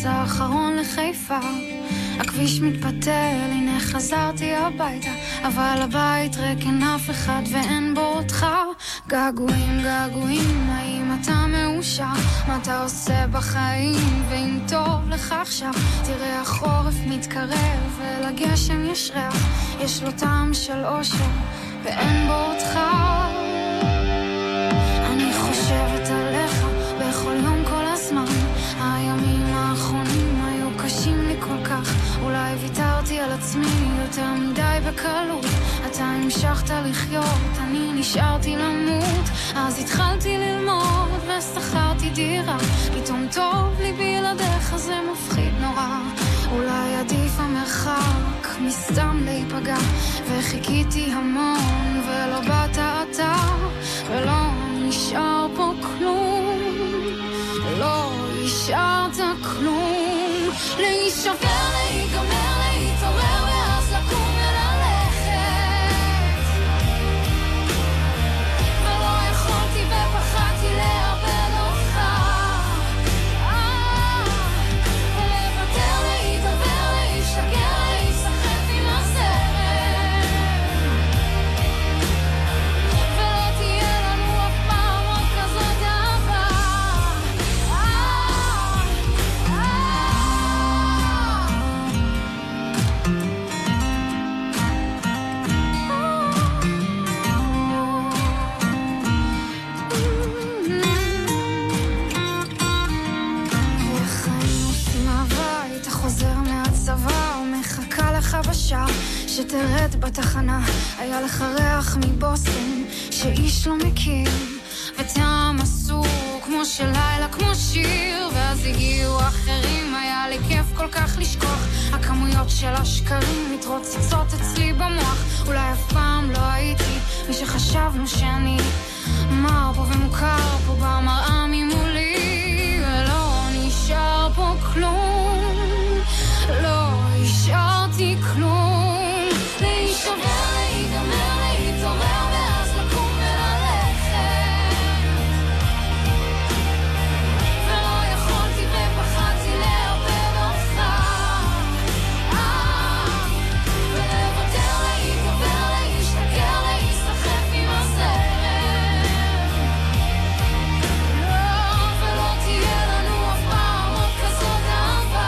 האחרון לחיפה, הכביש מתפתל, הנה חזרתי הביתה, אבל הבית ריק, אין אף אחד ואין בו אותך. געגועים, געגועים, האם אתה מאושר? מה אתה עושה בחיים? ואם טוב לך עכשיו, תראה החורף מתקרב, ולגשם יש ריח, יש לו טעם של אושר ואין בו אותך. אני חושבת עליך בכל יום כל הזמן, הימים האחרונים היו קשים לי כל כך, אולי ויתרתי על עצמי יותר מדי בקלות, אתה המשכת לחיות, אני נשארתי למות, אז התחלתי ללמוד ושכרתי דירה, פתאום טוב לי בלעדיך, זה מפחיד נורא, אולי עדיף המרחק מסתם להיפגע, וחיכיתי המון ולא באת אתה, ולא נשאר פה כלום, לא השארת כלום, להישבר, להיגמר, להתעורר ואז לקום וללכת, ולא יכולתי ופחדתי לאבד אותך, ולוותר, להתעבר, להשתגר, להיסחף עם הזרם, ולא תהיה לנו אף פעם עוד כזאת אהבה. בשעה שתרד בתחנה, היה לך ריח מבוסטון שאיש לא מכיר, וטעם אסור כמו של לילה, כמו שיר, ואז הגיעו אחרים, היה לי כיף כל כך לשכוח, הכמויות של השקרים מתרוצצות אצלי במוח, אולי אף פעם לא הייתי מי שחשבנו שאני, מר פה ומוכר פה במראה ממולי, ולא נשאר פה כלום, לא השארתי כלום, להישבר, להיגמר, להתעורר ואז לקום וללכת, ולא יכולתי ופחדתי לאבד אותך, ולוותר, להתעבר, להשתגר, להיסחף עם הזרם, ולא תהיה לנו אף פעם עוד כזאת אהבה.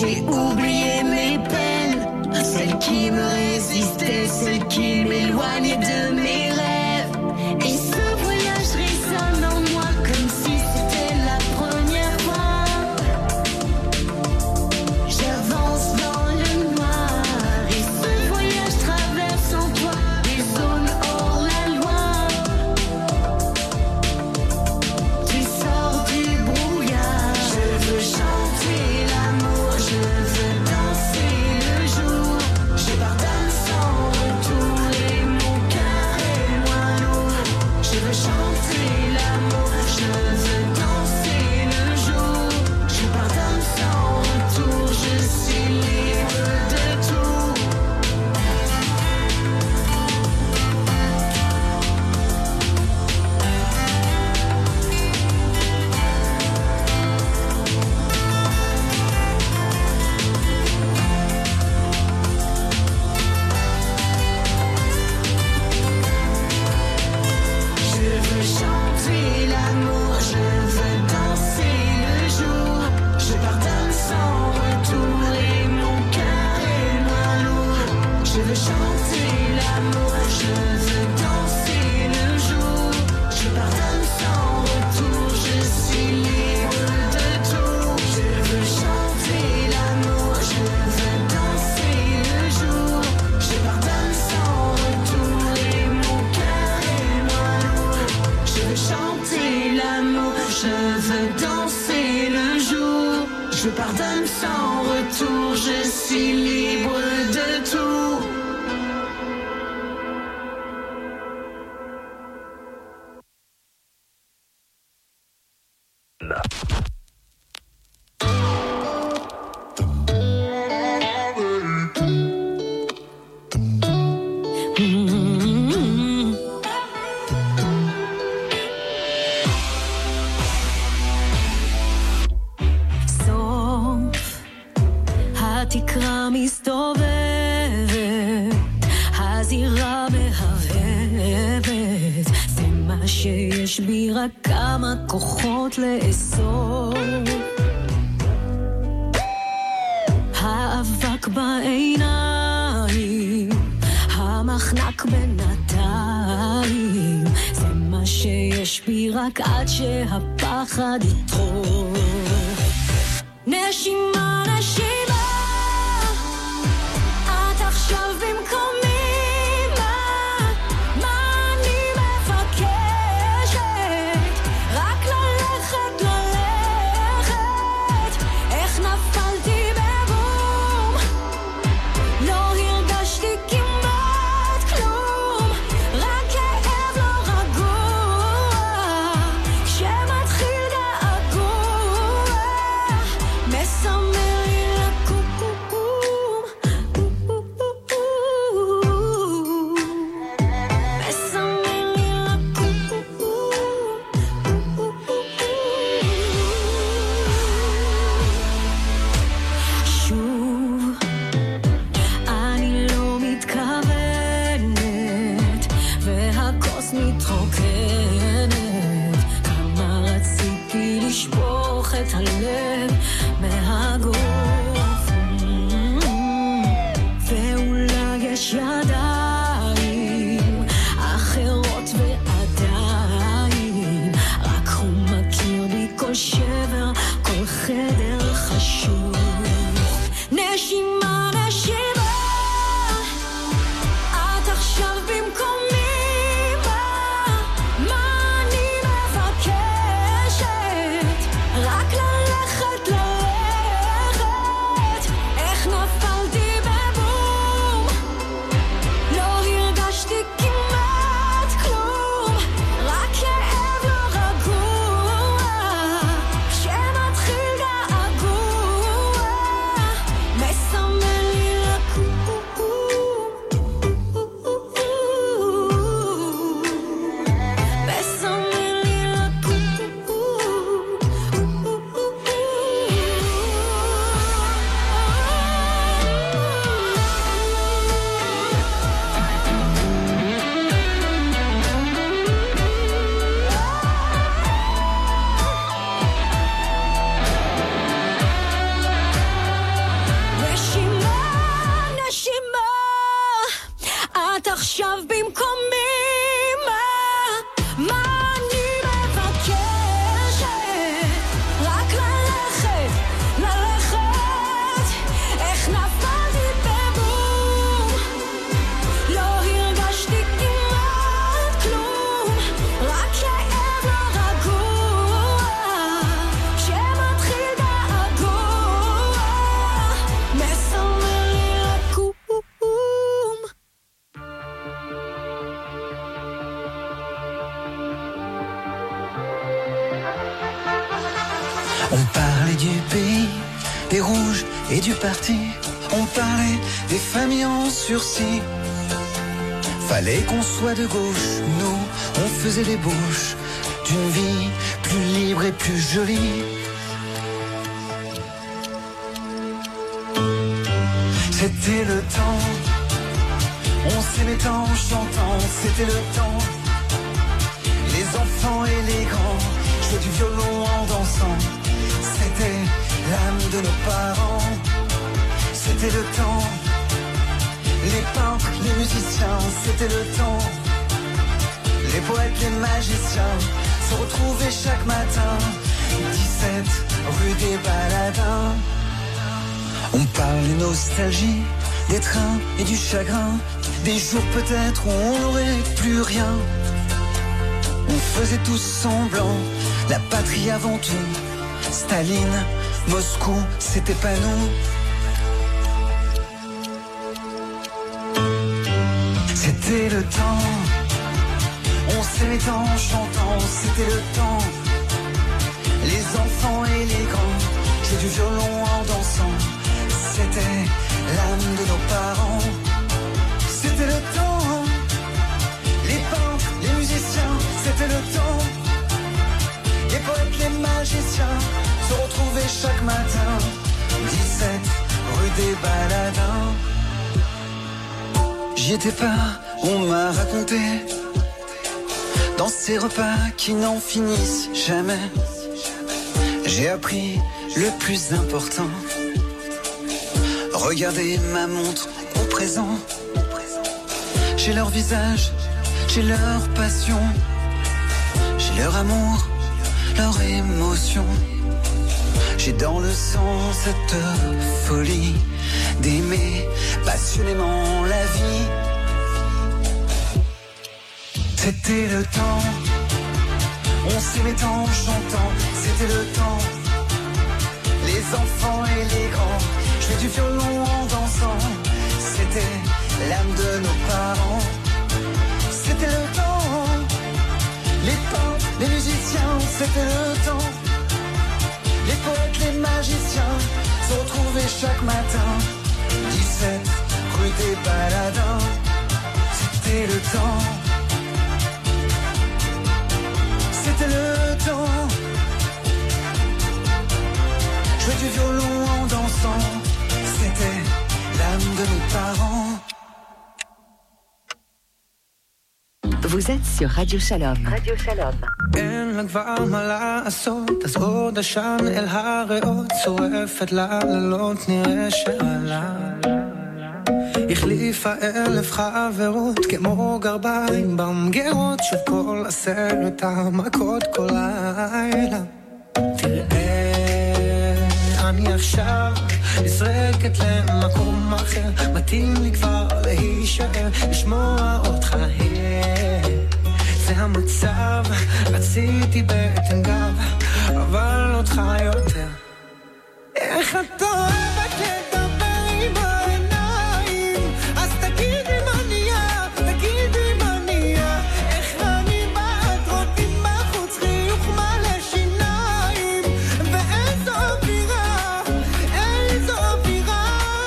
j'ai oublié mes peines, celles qui me résistaient, celles qui m'éloignaient de mes rêves. Et ce voyage résonne en moi comme si c'était la première fois. J'avance dans le noir et ce voyage traverse en toi des zones hors la loi. Tu sors du brouillard. Je veux chanter l'amour, je veux danser le jour. Je pardonne sans retour et mon cœur est moins lourd. Je veux chanter l'amour, je veux danser le jour. Je pardonne sans retour, je suis libre de tout. Je veux chanter l'amour, je veux danser le jour. Je pardonne sans retour et mon cœur est moins lourd. Je veux chanter l'amour, je veux danser le jour. Je pardonne sans retour, je suis libre de tout. Je veux chanter l'amour, je veux danser le jour. Je pardonne sans retour et mon cœur est moins lourd. Je veux chanter l'amour, je veux danser le jour. Je pardonne sans retour, je suis libre de tout. סוף התקרה מסתובבת, הזירה מהבהבת, זה מה שיש בי, רק כמה כוחות לאסוף. האבק בעיניים, המחנק בינתיים, זה מה שיש בי, רק עד שהפחד יטרוף. נשימה, נשימה, את עכשיו במקומי. מה אני מבקשת? רק ללכת, ללכת. איך נפלתי בבום, לא הרגשתי כמעט כלום, רק כאב לא רגוע, כשמתחיל געגוע, מסמל des rouges et du parti. On parlait des familles en sursis. Fallait qu'on soit de gauche, nous, on faisait les bouches d'une vie plus libre et plus jolie. C'était le temps, on s'aimait en chantant, c'était le temps. Les enfants et les grands jouaient du violon en dansant. C'était l'âme de nos parents, c'était le temps. Les peintres, les musiciens, c'était le temps. Les poètes, les magiciens se retrouvaient chaque matin. 17 rue des Baladins. On parlait nostalgie, des trains et du chagrin. Des jours peut-être où on n'aurait plus rien. On faisait tous semblant, la patrie avant tout. Staline, Moscou, c'était pas nous. C'était le temps, on s'aimait en chantant, c'était le temps. Les enfants et les grands jouaient du violon en dansant. C'était l'âme de nos parents. C'était le temps, les peintres, les musiciens, c'était le temps. Les poètes, les magiciens se retrouvaient chaque matin. 17 rue des Baladins. J'y étais pas, on m'a raconté, dans ces repas qui n'en finissent jamais. J'ai appris le plus important. Regardez ma montre au présent. J'ai leur visage, j'ai leur passion, j'ai leur amour, leur émotion. J'ai dans le sang cette folie d'aimer passionnément la vie. C'était le temps, on s'aimait en chantant, c'était le temps. Les enfants et les grands jouaient du violon en dansant. C'était l'âme de nos parents. C'était le temps, les peintres, les musiciens, c'était le temps. Les poètes, les magiciens se retrouvaient chaque matin. 17 rue des Baladins. C'était le temps. C'était le temps. Jouer du violon en dansant. C'était l'âme de mes parents. Vous êtes sur Radio Shalom. Radio Shalom. אין לה כבר מה לעשות, אז עוד עשן אל הריאות, צורפת לה לילות נראה שעלה. החליפה 1000 חברות כמו גרביים במגירות של כל 10 המכות כל לילה. תראה, אני עכשיו נזרקת למקום אחר, מתאים לי כבר להישאר, לשמוע אותך זה המצב, רציתי בטן גב, אבל אותך יותר. איך את אוהבת לדבר עם העיניים, אז תגידי מה נהיה, תגידי מה נהיה. איך אני בעד רוטים בחוץ, חיוך מלא שיניים, ואיזו אווירה, איזו אווירה.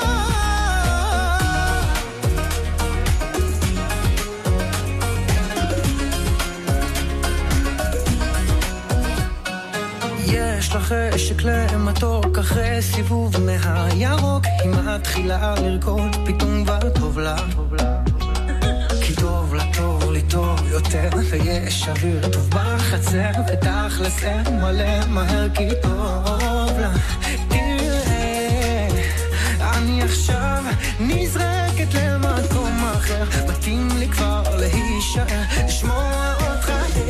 יש לך חשק למתוק אחרי סיבוב מהירוק, היא מתחילה לרקוד פתאום וטוב לה, כי טוב לה, טוב לי טוב יותר, ויש אוויר טוב בחצר, ותכלס אין מלא מהר כי טוב לה. תראה, אני עכשיו נזרקת למקום אחר, מתאים לי כבר להישאר, לשמוע אותך,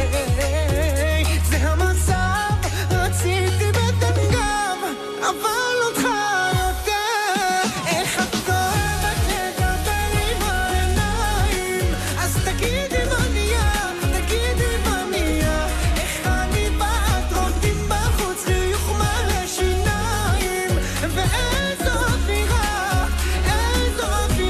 זה המצב, רציתי בטן גב, אבל אותך יותר. איך את אוהבת לדבר עם העיניים, אז תגידי מה נהיה, תגידי מה נהיה. איך אני בעד רוטים בחוץ, חיוך מלא שיניים, ואיזו אווירה, איזו אווירה.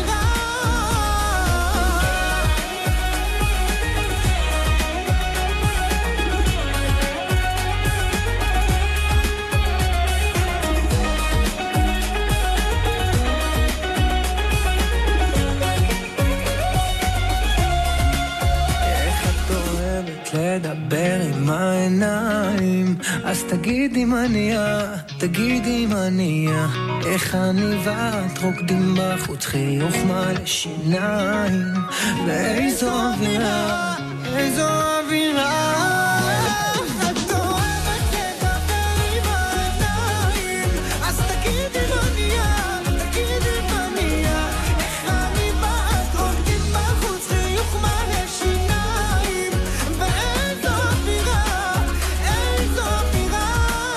תגידי מה נהיה, תגידי מה נהיה, איך אני ואת רוקדים בחוץ, חיוך מלא שיניים, ואיזו אווירה, איזו אווירה. את אוהבת לדבר עם העיניים, אז תגידי מה נהיה, תגידי מה נהיה, איך אני ואת רוקדים בחוץ, חיוך מלא שיניים, ואיזו אווירה, איזו אווירה.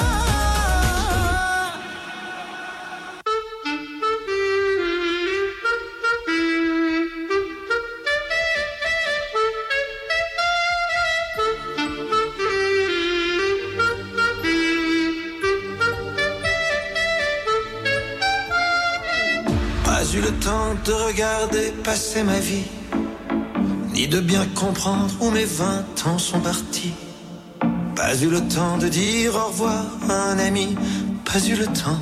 Pas eu le temps de regarder passer ma vie, ni de bien comprendre où mes 20 ans sont partis. Pas eu le temps de dire au revoir à un ami, pas eu le temps.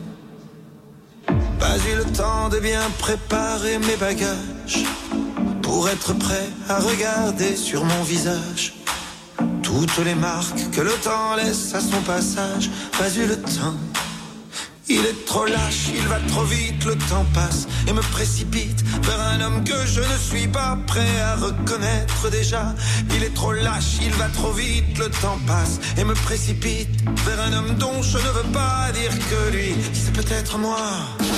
Pas eu le temps de bien préparer mes bagages, pour être prêt à regarder sur mon visage toutes les marques que le temps laisse à son passage. Pas eu le temps. Il est trop lâche, il va trop vite, le temps passe et me précipite vers un homme que je ne suis pas prêt à reconnaître déjà. Il est trop lâche, il va trop vite, le temps passe et me précipite vers un homme dont je ne veux pas dire que lui, c'est peut-être moi.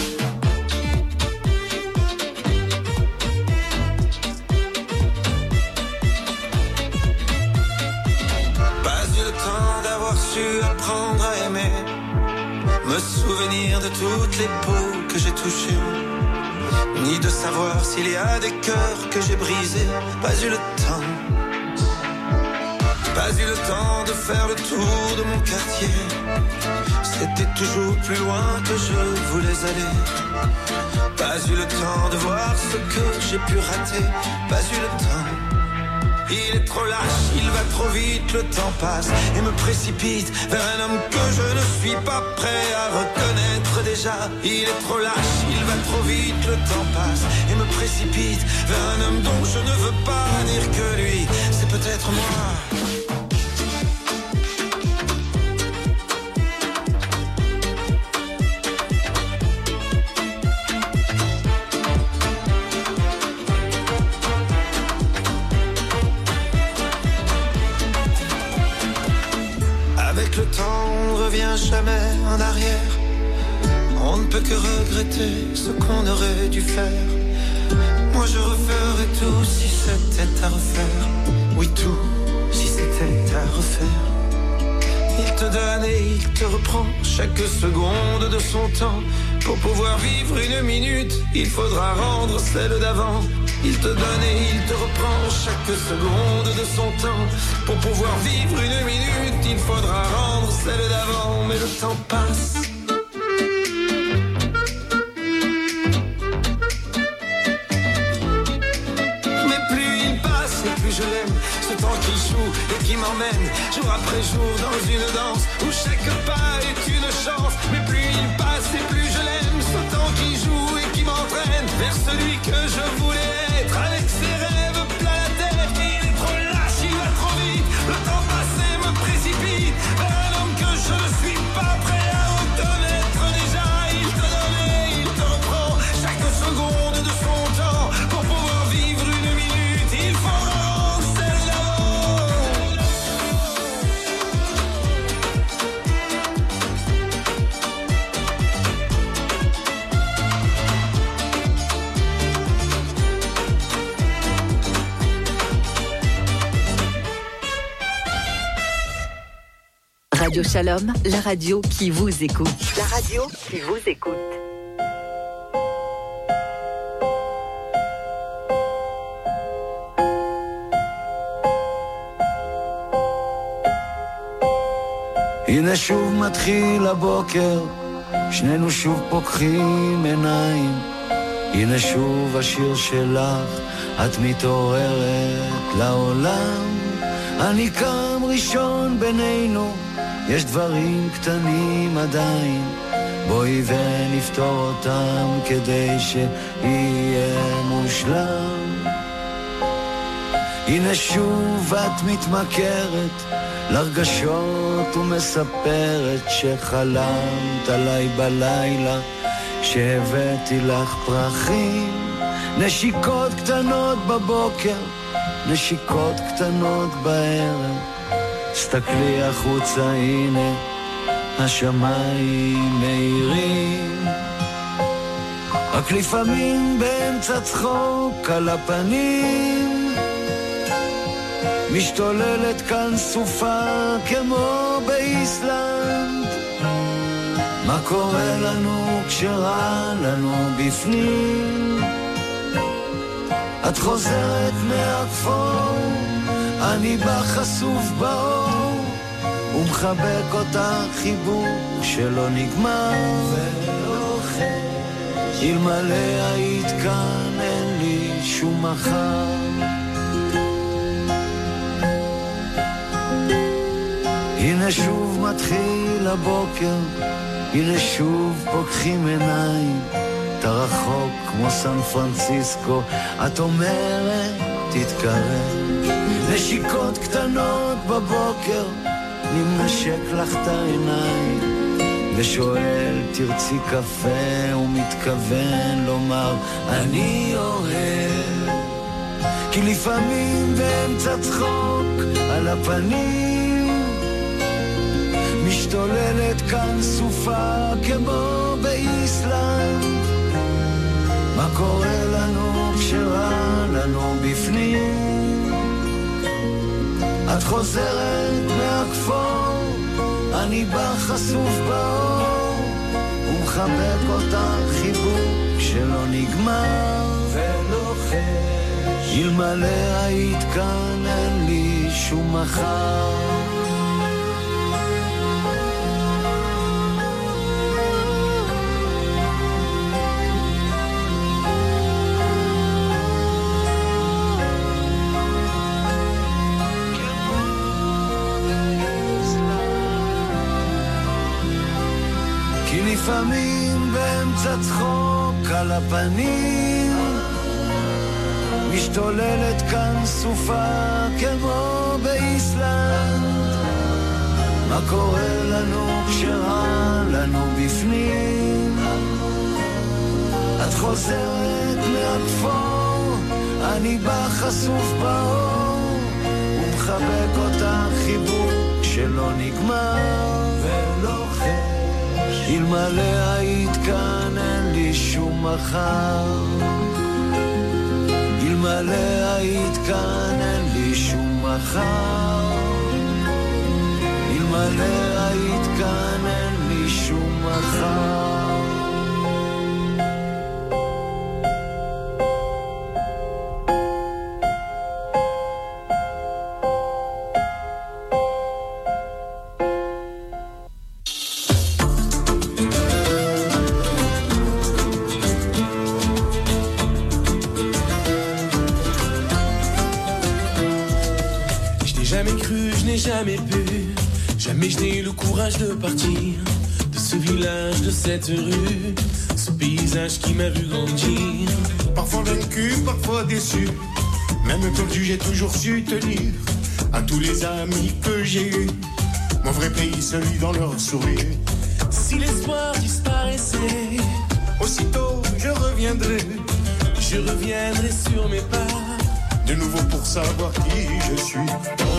Pas eu le temps d'avoir su apprendre à aimer, me souvenir de toutes les peaux que j'ai touchées, ni de savoir s'il y a des cœurs que j'ai brisés. Pas eu le temps. Pas eu le temps de faire le tour de mon quartier, c'était toujours plus loin que je voulais aller. Pas eu le temps de voir ce que j'ai pu rater. Pas eu le temps. Il est trop lâche, il va trop vite, le temps passe et me précipite vers un homme que je ne suis pas prêt à reconnaître déjà. Il est trop lâche, il va trop vite, le temps passe et me précipite vers un homme dont je ne veux pas dire que lui, c'est peut-être moi. Le temps, on ne revient jamais en arrière. On ne peut que regretter ce qu'on aurait dû faire. Moi je referais tout si c'était à refaire. Oui, tout si c'était à refaire. Il te donne et il te reprend chaque seconde de son temps. Pour pouvoir vivre une minute, il faudra rendre celle d'avant. Il te donne et il te reprend chaque seconde de son temps. Pour pouvoir vivre une minute, il faudra rendre celle d'avant. Mais le temps passe. Mais plus il passe et plus je l'aime. Ce temps qui joue et qui m'emmène jour après jour dans une danse où chaque pas est une chance. Mais plus il passe et plus je l'aime. Ce temps qui joue et qui m'entraîne vers celui que je voulais être, avec ses rêves plein la tête. Il est trop lâche, il va trop vite, le temps passé me précipite vers un homme que je ne suis pas prêt à reconnaître déjà. Il te donne et il te reprend chaque seconde de son temps. Pour pouvoir vivre une minute, il faut rendre celle Radio Shalom, la radio qui vous écoute. La radio qui vous écoute. הנה שוב מתחיל הבוקר, שנינו שוב פוקחים עיניים. הנה שוב השיר שלך, את מתעוררת לעולם. אני קם ראשון בינינו, יש דברים קטנים עדיין, בואי ונפתור אותם כדי שיהיה מושלם. הנה שוב את מתמכרת לרגשות ומספרת שחלמת עליי בלילה שהבאתי לך פרחים, נשיקות קטנות בבוקר, נשיקות קטנות בערב. סתכלי החוצה, הנה השמיים מאירים, רק לפעמים באמצע צחוק על הפנים משתוללת כאן סופה כמו באיסלנד. מה קורה לנו כשרע לנו בפנים? את חוזרת מהכפור, אני בא חשוף באור ומחבק אותך חיבוק שלא נגמר ולוחש. אלמלא היית כאן אין לי שום מחר. הנה שוב מתחיל הבוקר, הנה שוב פוקחים עיניים, אתה רחוק כמו סן פרנסיסקו, את אומרת תתקרב. נשיקות קטנות בבוקר, נמשק לך את העיניים ושואל תרצי קפה, ומתכוון לומר אני אוהב. כי לפעמים באמצע צחוק על הפנים משתוללת כאן סופה כמו באיסלנד. מה קורה לנו כשרע לנו בפנים? את חוזרת מהכפור, אני בא חשוף באור ומחבק אותך חיבוק שלא נגמר ולוחש. אלמלא היית כאן אין לי שום מחר. לפעמים באמצע צחוק על הפנים משתוללת כאן סופה כמו באיסלנד. מה קורה לנו כשרע לנו בפנים? את חוזרת מהכפור, אני בא חשוף באור ומחבק אותך חיבוק שלא נגמר ולוחש. אלמלא היית כאן אין לי שום מחר. אלמלא היית כאן אין לי שום מחר. אלמלא היית כאן אין לי שום מחר. Jamais pu, jamais je n'ai le courage de partir de ce village, de cette rue, ce paysage qui m'a vu grandir. Parfois vaincu, parfois déçu, même perdu, j'ai toujours su tenir à tous les amis que j'ai eus. Mon vrai pays, celui dans leur sourire. Si l'espoir disparaissait, aussitôt je reviendrai sur mes pas, de nouveau pour savoir qui je suis.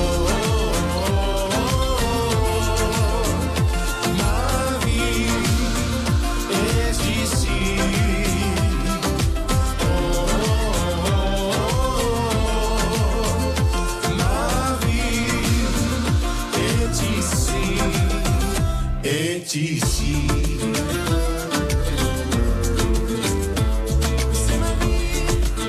Ici. C'est ma vie.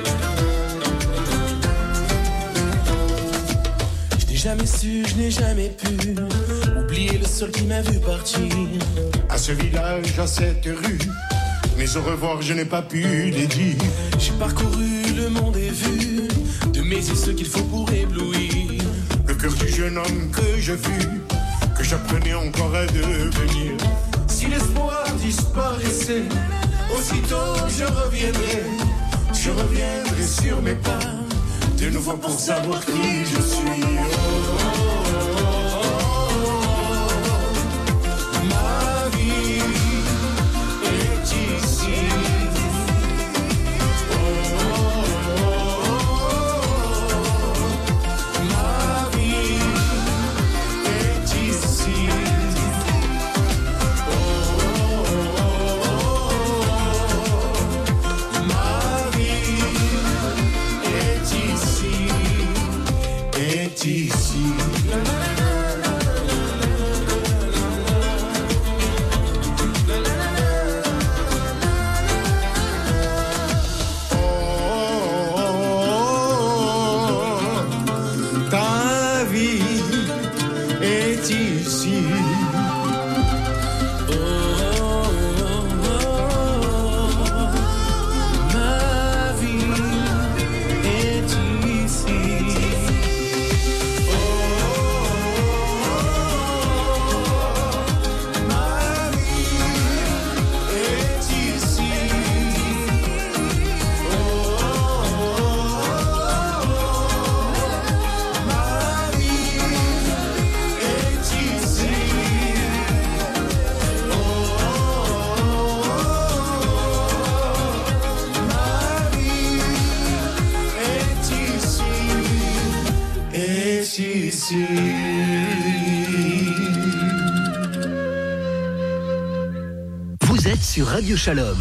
Je n'ai jamais su, je n'ai jamais pu oublier le sol qui m'a vu partir. À ce village, à cette rue, mais au revoir, je n'ai pas pu les dire. J'ai parcouru le monde et vu de mes yeux ce qu'il faut pour éblouir le cœur du jeune homme que je fus, que j'apprenais encore à devenir. Si l'espoir disparaissait, aussitôt je reviendrai sur mes pas, de nouveau pour savoir qui je suis. Ma vie est ici. Vous êtes sur Radio Shalom.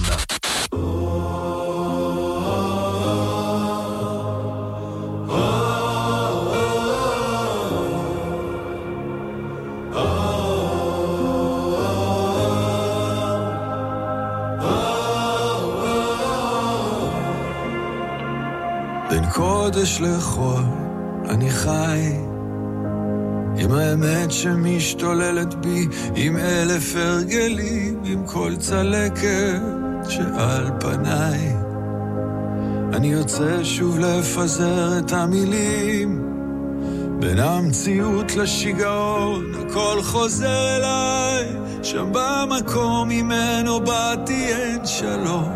בין קודש לחול אני חי עם האמת שמשתוללת בי, עם אלף הרגלים, עם כל צלקת שעל פניי. אני יוצא שוב לפזר את המילים, בין המציאות לשיגעון הכל חוזר אליי, שם במקום ממנו באתי אין שלום,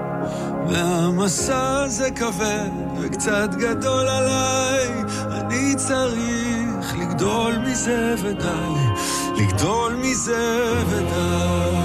והמסע הזה כבד וקצת גדול עליי, אני צריך לגדול מזה ודי, לגדול מזה ודי.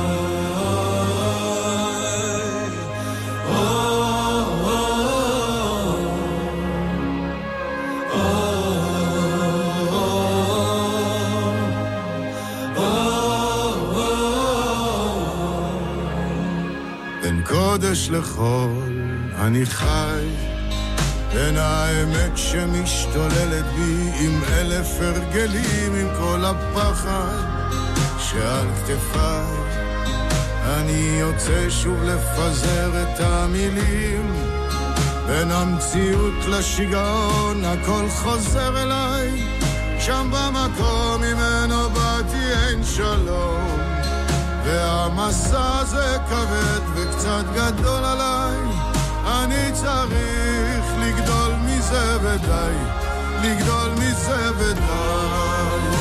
בין קודש לחול אני חי, בין האמת שמשתוללת בי, עם אלף הרגלים, עם כל הפחד שעל כתפיי. אני יוצא שוב לפזר את המילים, בין המציאות לשיגעון הכל חוזר אליי, שם במקום ממנו באתי אין שלום, והמסע הזה כבד וקצת גדול עליי, אני צריך לגדול מזה ודי, לגדול מזה ודי.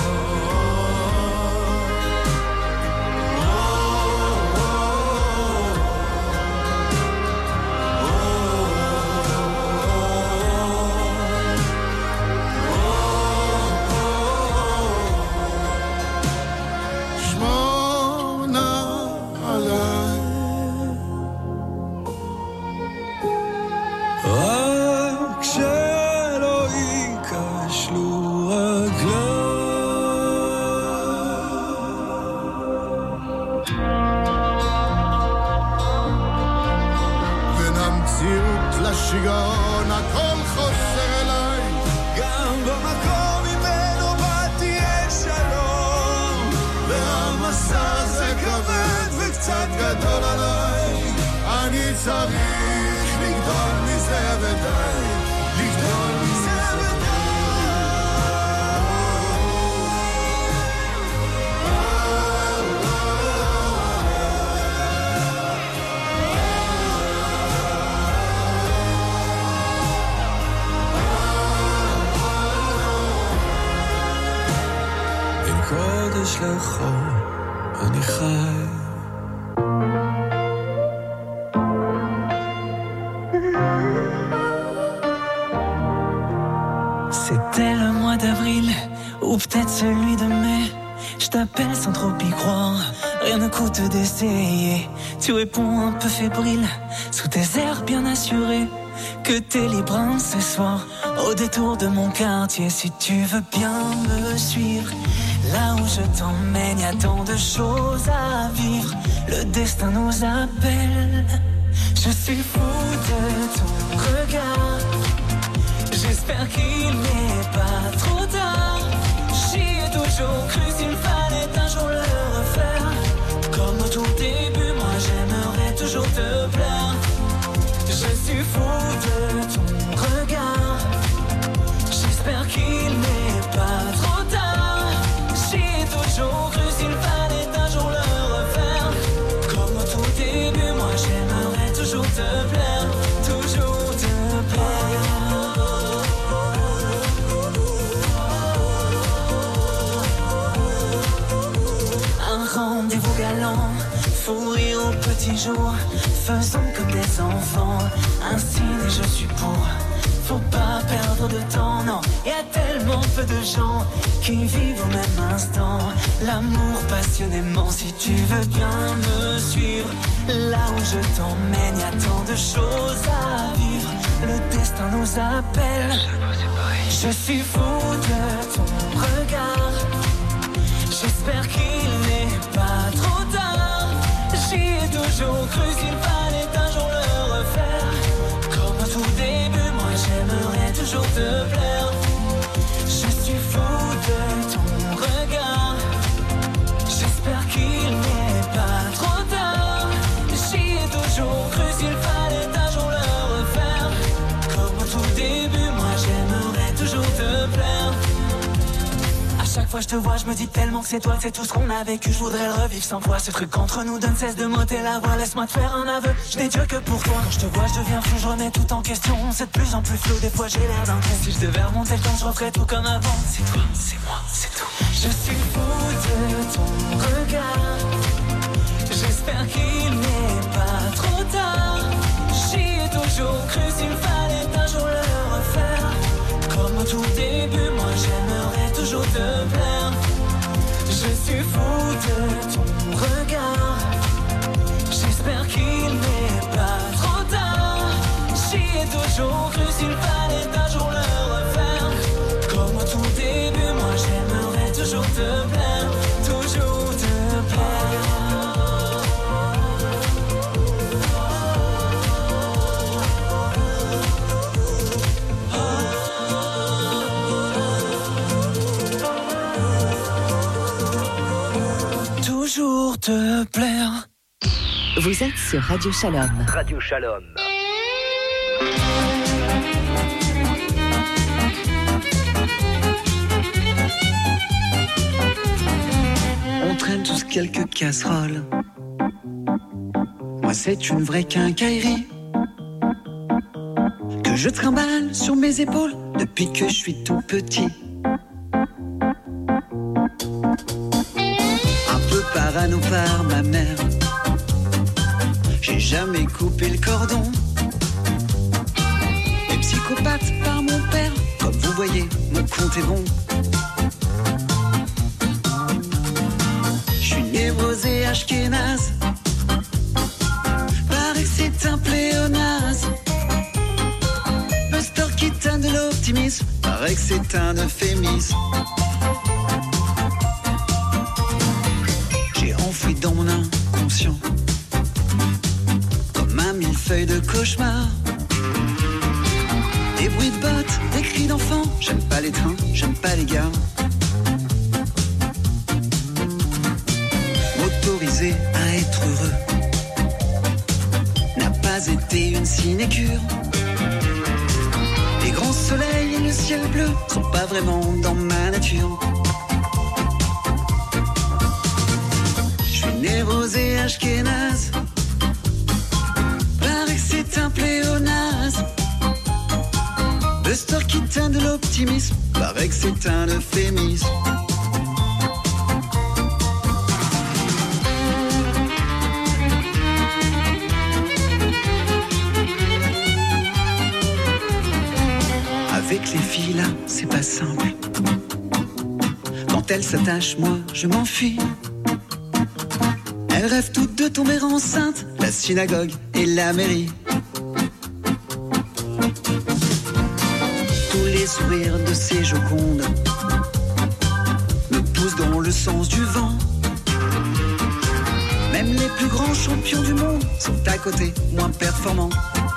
שיגעון הכל חוזר אליי, גם במקום ממנו באתי אין שלום, והמסע הזה כבד וקצת גדול עליי, אני צריך לגדול מזה ודי, לגדול מזה ודי. קודש לחול אני חי, ou peut-être celui de mai. Je t'appelle sans trop y croire, rien ne coûte d'essayer. Tu réponds un peu fébrile, sous tes airs bien assurés, que t'es libre ce soir, au détour de mon quartier. Si tu veux bien me suivre, là où je t'emmène, y a tant de choses à vivre. Le destin nous appelle. Je suis fou de ton regard. J'espère qu'il n'est pas trop tard. J'y ai toujours cru, s'il fallait un jour le refaire. Comme au tout début, moi j'aimerais toujours te plaire. Je suis fou de ton regard. J'espère qu'il n'est pas trop tard. J'y ai toujours cru, s'il fallait un jour le refaire. Comme au tout début, moi j'aimerais toujours te plaire. Toujours te plaire. Rendez-vous galant, fou rire au petit jour, faisons comme des enfants, ainsi je suis pour. Faut pas perdre de temps, non, y a tellement peu de gens qui vivent au même instant l'amour passionnément. Si tu veux bien me suivre, là où je t'emmène, y a tant de choses à vivre. Le destin nous appelle. Je suis fou de ton regard. J'espère qu'il n'est pas trop tard. J'y ai toujours cru, s'il fallait un jour le refaire. Comme au tout début, moi j'aimerais toujours te plaire. Je suis fou de ton regard. J'espère qu'il n'est pas trop tard. J'y ai toujours cru, s'il fallait un jour le refaire. Comme au tout début, moi j'aimerais toujours te plaire. Chaque fois je te vois, je me dis tellement que c'est toi, que c'est tout ce qu'on a vécu. Je voudrais le revivre sans fois. Ce truc entre nous donne cesse de m'ôter la voix. Laisse-moi te faire un aveu, je n'ai Dieu que pour toi. Quand je te vois, je deviens fou, je remets tout en question. C'est de plus en plus flou, des fois j'ai l'air d'un con. Si je devais remonter le temps, je referais tout comme avant. C'est toi, c'est moi, c'est tout. Je suis fou de ton regard. J'espère qu'il n'est pas trop tard. J'y ai toujours cru, s'il fallait un jour le refaire. Comme au tout début, moi j'aimerais toujours te plaire. Je suis fou de ton regard. J'espère qu'il n'est pas trop tard. J'y ai toujours cru, s'il fallait un jour le refaire. Comme au tout début, moi j'aimerais toujours te plaire. Toujours te plaire. Toujours te plaire. Vous êtes sur Radio Shalom. Radio Shalom. On traîne tous quelques casseroles. Moi c'est une vraie quincaillerie que je trimballe sur mes épaules depuis que je suis tout petit. Parano par ma mère, j'ai jamais coupé le cordon. Et psychopathe par mon père, comme vous voyez, mon compte est bon. Je suis névrosé ashkénaze, paraît que c'est un pléonasme. Buster Keaton de l'optimisme, paraît que c'est un euphémisme. Enfoui dans mon inconscient comme un millefeuille de cauchemar. Des bruits de bottes, des cris d'enfants. J'aime pas les trains, j'aime pas les gares. M'autoriser à être heureux n'a pas été une sinécure. Les grands soleils et le ciel bleu sont pas vraiment dans ma nature. Névrosé ashkénaze, paraît que c'est un pléonasme. Buster Keaton de l'optimisme, paraît que c'est un euphémisme. Avec les filles là, c'est pas simple. elle s'attache, moi je m'enfuis. Elles rêvent toutes de tomber enceinte, la synagogue et la mairie. Tous les sourires de ces Jocondes me poussent dans le sens du vent. Même les plus grands champions du monde sont à côté, moins performants.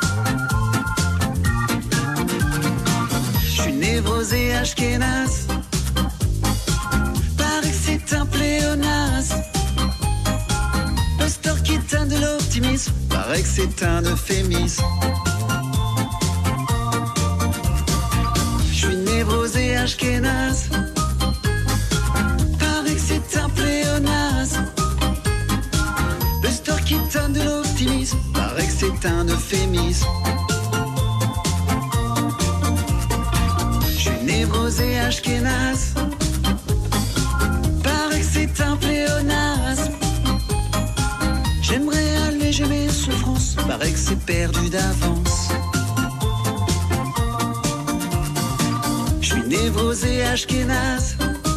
Je suis névrosé ashkénaze, paraît que c'est un pléonasme. Le store qui teint de l'optimisme, paraît que c'est un euphémisme. Je suis névrosé ashkénaze, paraît que c'est un pléonasme. Le store qui teint de l'optimisme, paraît que c'est un euphémisme. Je suis névrosé ashkénaze, paraît que c'est un pléonasme. J'aimerais alléger mes souffrances, paraît que c'est perdu d'avance. Je suis névrosé ashkénaze,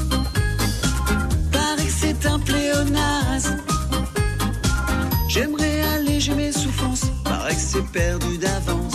paraît que c'est un pléonasme. J'aimerais alléger mes souffrances, paraît que c'est perdu d'avance.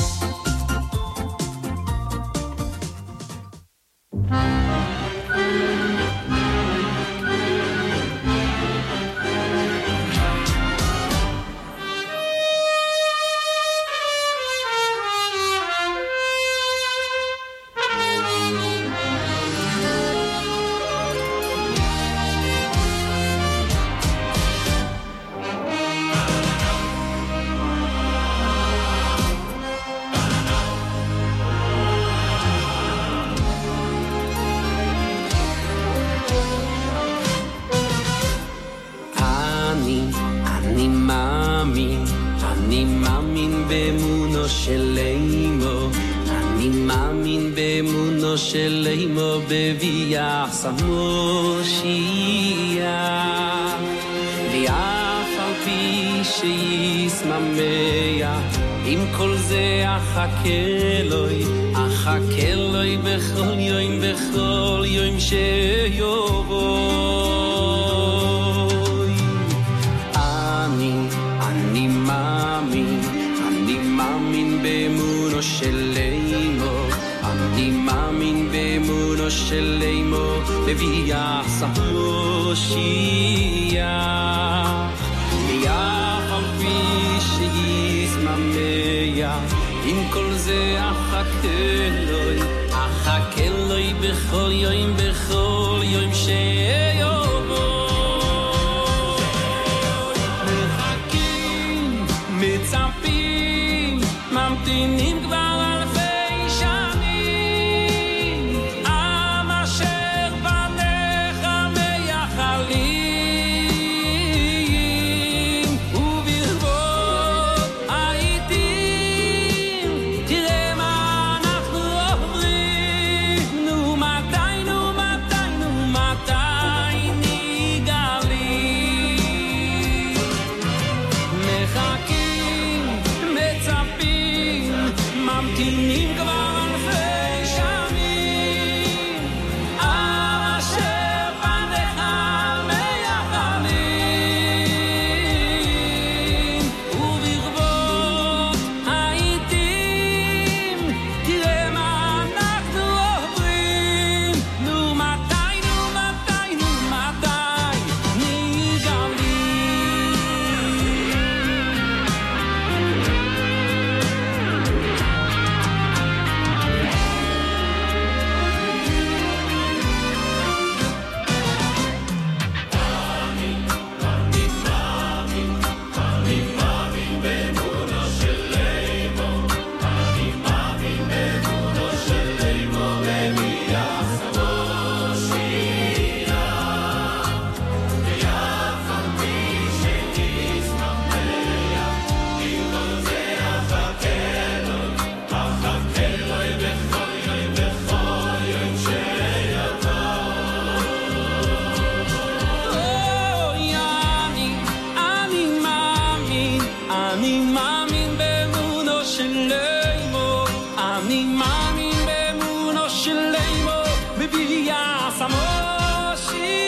מאמין באמונו של אימו בביאה סמושי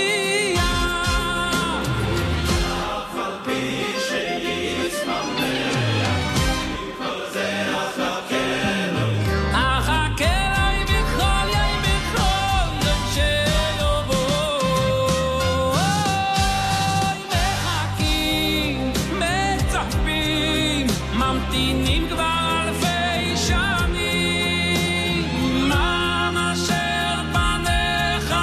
ממתינים כבר אלפי שנים, למען אשר פניך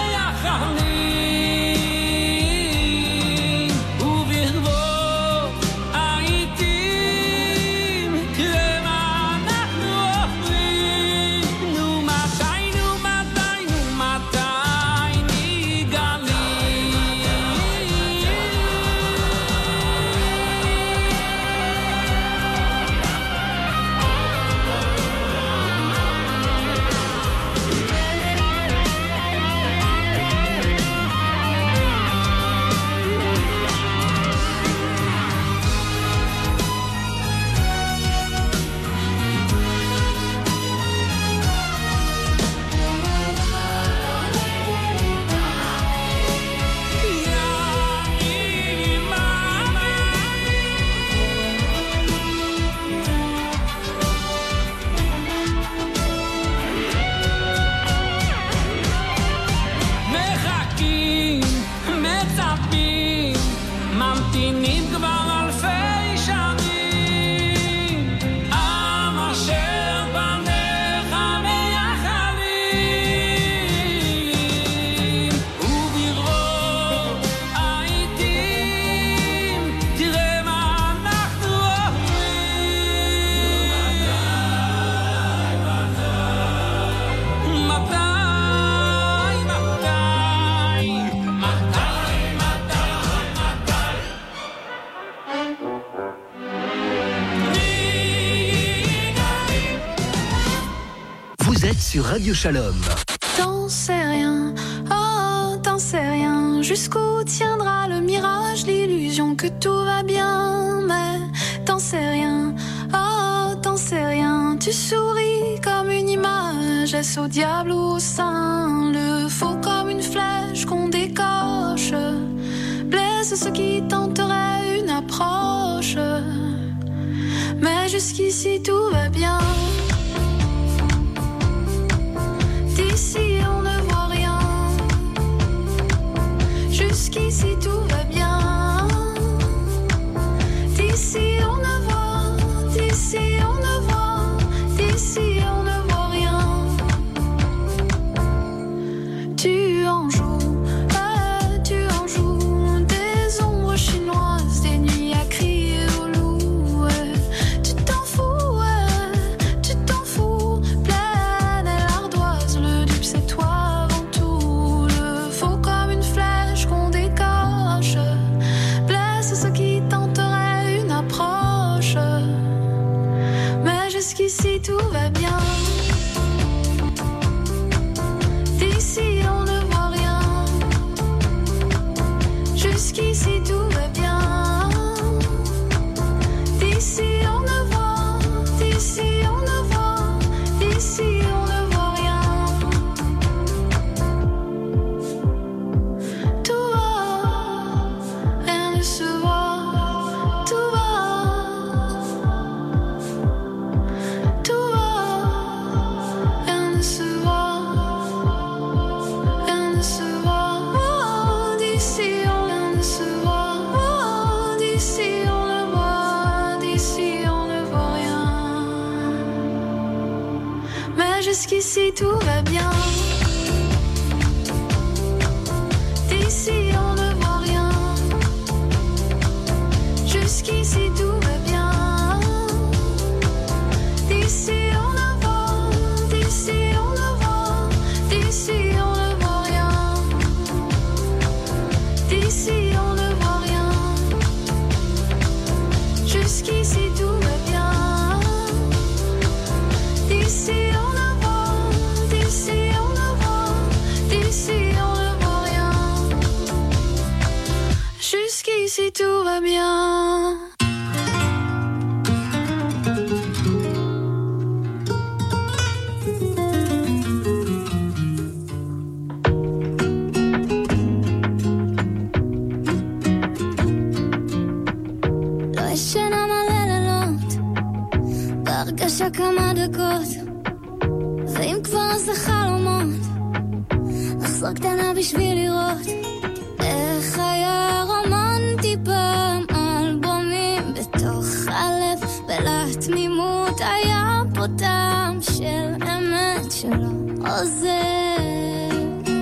מייחלים, וברבות העיתים קרא מה אנחנו עוברים, נו מתי, נו מתי, נו מתי ממתינים כבר אלפי שנים, עם אשר פניך מייחלים, וברבות העיתים תראה מה אנחנו עוברים, מתי Vous êtes sur Radio Shalom. T'en sais rien, oh t'en sais rien, jusqu'où tiendra le mirage, l'illusion que tout va bien, mais t'en sais rien, oh t'en sais rien, tu souris comme une image, est-ce au diable ou au saint, le faux comme une flèche qu'on décoche, blesse ceux qui tenteraient une approche, mais jusqu'ici tout va bien. D'ici on ne voit rien, jusqu'ici tout va bien. D'ici on ne voit, d'ici on ne voit, d'ici on ne voit rien. Tu en joues des ombres chinoises, des nuits à crier au loup. Tu t'en fous, pleine et l'ardoise, le dupe c'est toi avant tout, le faux comme une flèche qu'on décoche, blesse ceux qui tenteraient une approche, mais jusqu'ici tout va bien. D'ici on ne voit rien, jusqu'ici tout va bien. D'ici on ne voit, d'ici on ne voit, d'ici on ne voit rien. Tout va, rien ne se voit. Tout va, rien ne se voit. Rien ne se voit. Oh, d'ici rien ne se voit. Oh, d'ici on le voit. D'ici on ne voit rien. Mais jusqu'ici tout va bien. D'ici on ne voit rien. Jusqu'ici tout va bien. D'ici on ne voit. D'ici on ne voit. D'ici on ne voit rien. D'ici on ne voit rien. Jusqu'ici tout va bien. D'ici on ne voit. D'ici on ne voit. D'ici on ne voit rien. Jusqu'ici tout va bien. לא ישנה מלא לילות, בהרגשה כמה דקות, ואם כבר אז לחלומות, נחזור קטנה בשביל לראות איך היה רומנטי פעם, אלבומים בתוך הלב ולהיט בתמימות היה פה טעם של אמת שלא עוזר,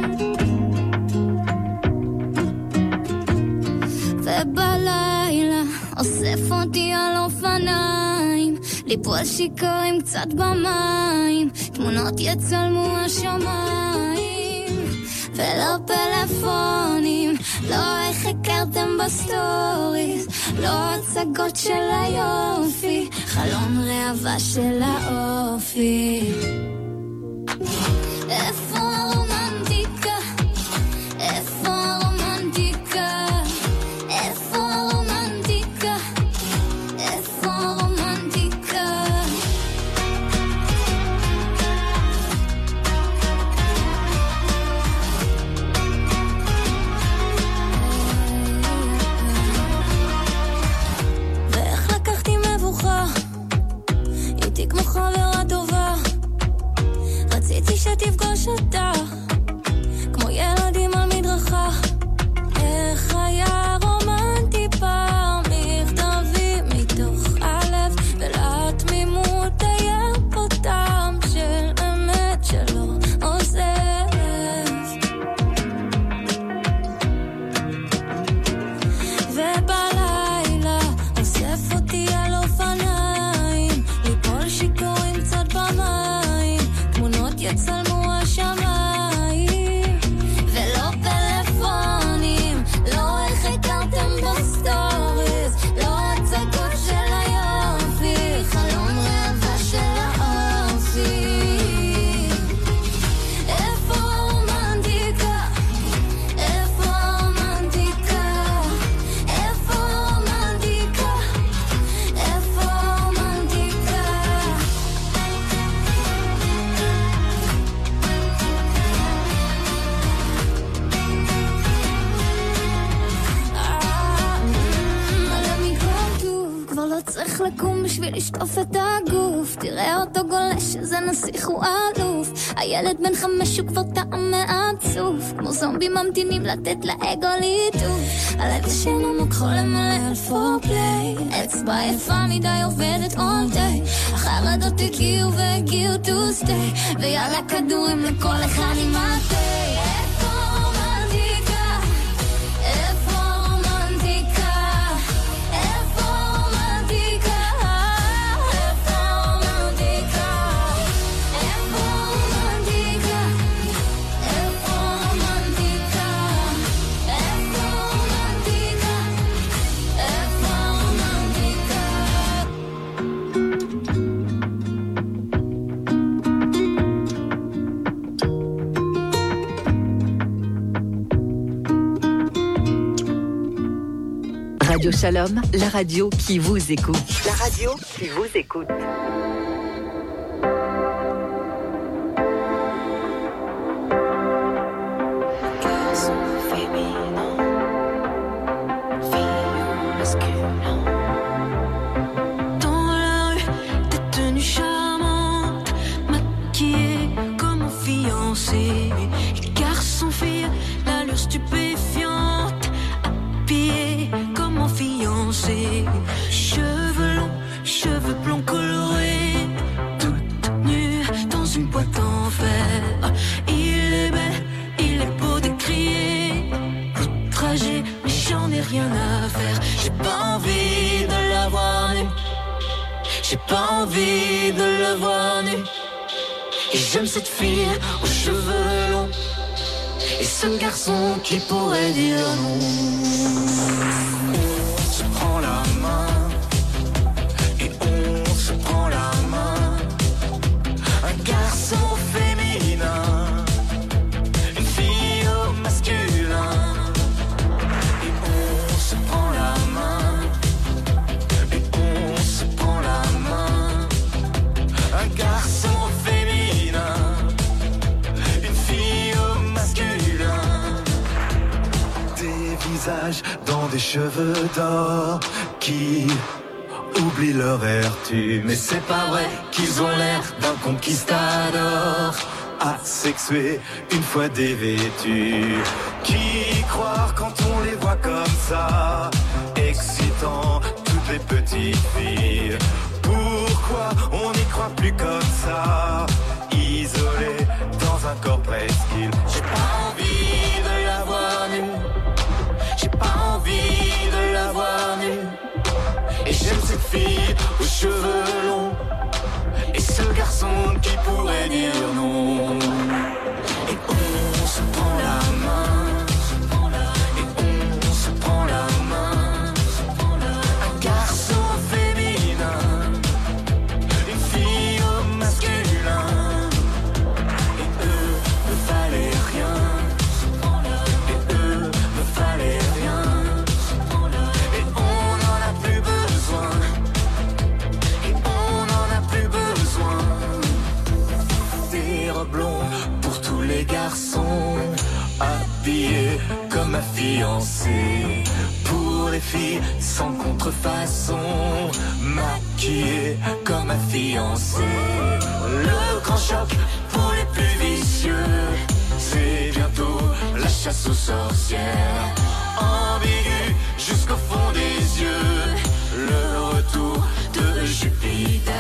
ובלילה אוסף אותי על אופניים, ליפול שיכורים קצת במים, תמונות יצלמו השמיים ולא פלאפונים, לא איך הכרתם בסטוריז, לא הצגות של היופי, חלום ראווה של האופי. איפה הרומנטיקה? איפה הרומנטיקה? איפה הרומנטיקה? איפה הרומנטיקה? ואיך לקחתי מבוכה איתי כמו חברה טובה, רציתי שתפגוש אותה כמו ילדים על מדרכה. איך היה רומנטי פעם, מכתבים מתוך הלב, ולתמימות היה פה טעם של אמת שלא עוזב. ובלילה אוסף אותי על אופניים, ליפול שיכורים קצת במים, תמונות יצלמו השמיים ולא פלאפונים, לא איך הכרתם בסטוריז, לא הצגות של היופי, חלום ראווה של האופי. איפה הרומנטיקה? איפה הרומנטיקה? איפה הרומנטיקה? איפה הרומנטיקה? מלא מגרדוב, כבר לא צריך לקום בשביל לשטוף את הגוף, תראה אותו גולש איזה נסיך הוא אלוף, הילד בן 5 הוא כבר טעם מעצוב, כמו זומבי ממתינים לתת לאגו ליטוף, הלב ישן עמוק חולם מלא על פורפליי, אצבע יפה מדי עובדת all day, החרדות הגיעו והגיעו to stay, ויאללה כדורים לכל אחד עם התה. איפה הרומנטיקה? איפה הרומנטיקה? איפה הרומנטיקה? איפה הרומנטיקה? איפה הרומנטיקה? איפה הרומנטיקה? איפה הרומנטיקה? איפה Radio Shalom, la radio qui vous écoute. La radio qui vous écoute. Dans la rue, t'es tenue charmante, maquillée comme un fiancé. Garçon, fille, l'allure stupéfiante, habillée comme un fiancé. Cheveux longs, cheveux blonds colorés, toute nue dans une boîte en fer. Il est belle, il est beau de crier, outragé, mais j'en ai rien à faire. J'ai pas envie de la voir nue, j'ai pas envie de la voir nue. Et j'aime cette fille aux cheveux longs, et ce garçon qui pourrait dire non. On se prend la main, et on se prend la main. Un garçon féminin, une fille au masculin. Et on se prend la main, et on se prend la main. Un garçon féminin, une fille au masculin. Des visages dans des cheveux d'or qui oublient leur vertu. Mais c'est pas vrai qu'ils ont l'air d'un conquistador asexué une fois dévêtus. Qui croire quand on les voit comme ça, excitant toutes les petites filles. Pour on n'y croit plus comme ça. Isolé dans un corps presqu'île. J'ai pas envie de la voir nue. J'ai pas envie de la voir nue. Et j'aime cette fille aux cheveux longs. Et ce garçon qui pourrait dire non. Et on se prend la main. Et on se prend la main. Un garçon féminin. Une fille au masculin. Et eux ne valaient rien. Et eux ne valaient rien. Et on n'en a plus besoin. Et on n'en a plus besoin. Des robes blondes pour tous les garçons, habillés comme ma fiancée. Pour les filles sans contrefaçon, maquillées comme ma fiancée. Le grand choc pour les plus vicieux, c'est bientôt la chasse aux sorcières. Ambigu jusqu'au fond des yeux, le retour de Jupiter.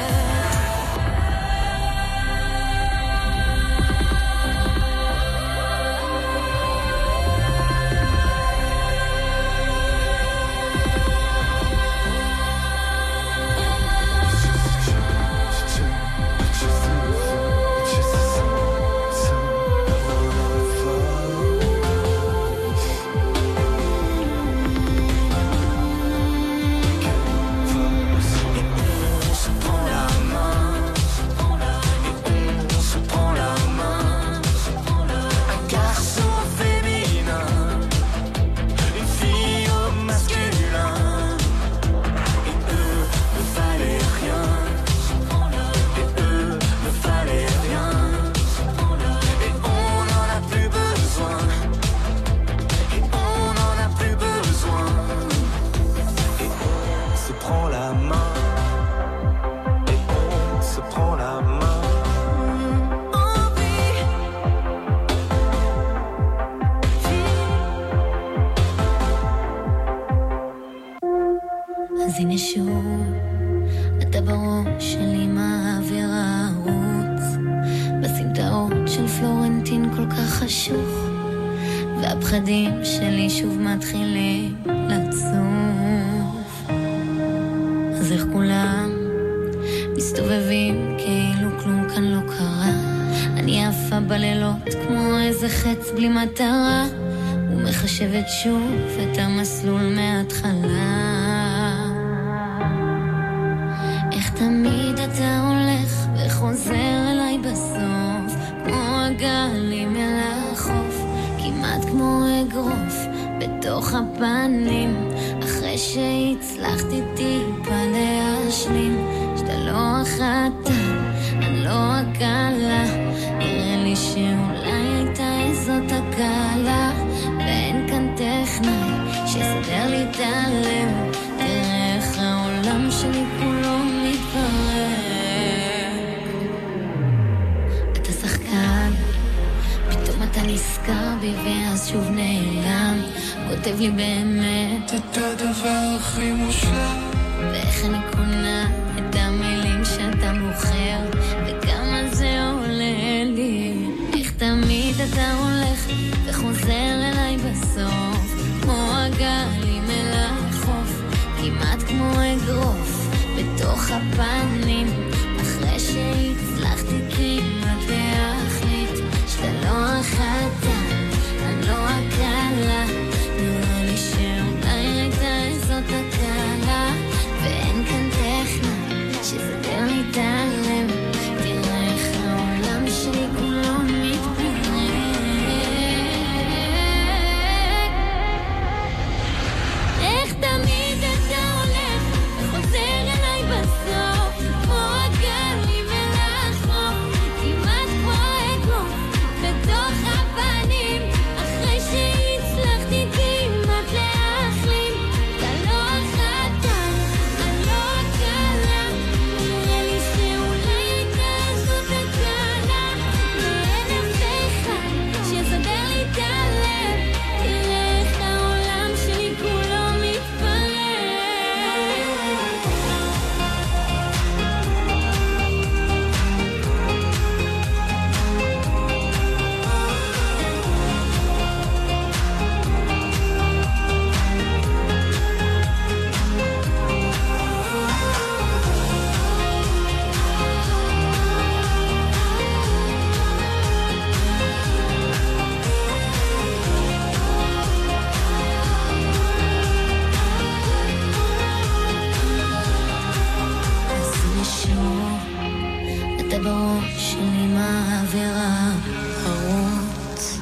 אז הנה שוב, אתה בראש שלי מעביר הערוץ, בסמטאות של פלורנטין כל כך חשוך, והפחדים שלי שוב מתחילים לצוף. אז איך כולם מסתובבים כאילו כלום כאן לא קרה, אני עפה בלילות כמו איזה חץ בלי מטרה, ומחשבת שוב את המסלול מההתחלה. איך תמיד אתה הולך וחוזר אליי בסוף, כמו הגלים אל החוף, כמעט כמו אגרוף בתוך הפנים, אחרי שהצלחתי טיפה להשלים, שאתה לא החתן, אני לא הקלה, נראה לי שאולי הייתה איזאת הקלה, ואין כאן טכנאי שסדר לי את הלב, תראה איך העולם שלי כולו מתפרק. אתה שחקן, פתאום אתה נזכר בי ואז שוב נעלם, כותב לי באמת את הדבר הכי מושלם, ואיך אני קונה את המילים שאתה מוכר, וכמה זה עולה לי. איך תמיד אתה הולך וחוזר אליי בסוף, כמו הגלים אל החוף, כמעט כמו אגרוף בתוך הפנים, אחרי שהצלחתי כמעט להחליט שאתה לא החתן, אני לא הקלה, נראה לי שאולי הייתה איזאת הקלה, ואין כאן טכנאי שסדר לי את הלב, תראה איך העולם שלי כולו מתפרק. איך תמיד אתה הולך וחוזר אליי בסוף, כמו ובראש שלי מעבירה ערוץ.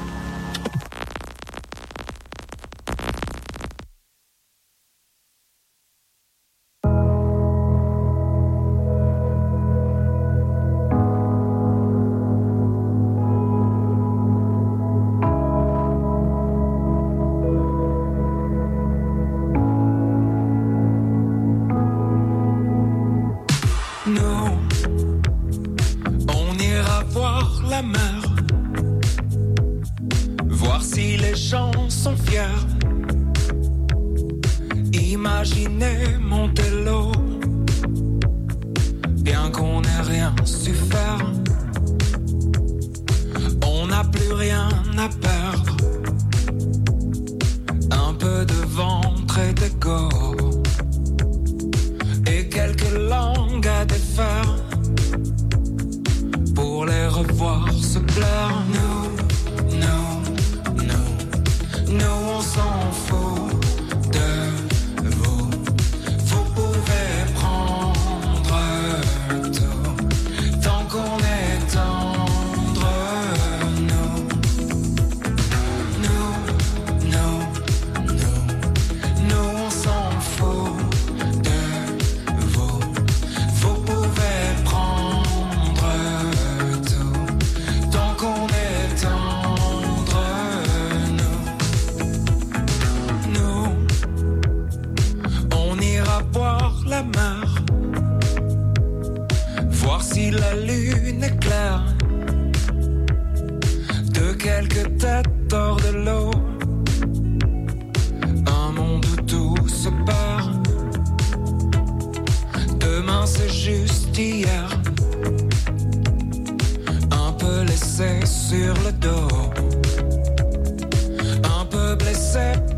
Imaginez Montello, bien qu'on n'ait rien su faire, on n'a plus rien à perdre. Un peu de ventre et d'ego, et quelques langues à défaire, pour les revoir se plaire. Nous on s'en fout de vous. Vous pouvez prendre tout tant qu'on est tendre. Nous on s'en fout de vous. Vous pouvez prendre tout tant qu'on est tendre. Nous on ira boire la mer, voir si la lune est claire, de quelques têtes hors de l'eau, un monde où tout se perd. Demain c'est juste hier, un peu laissé sur le dos, un peu blessé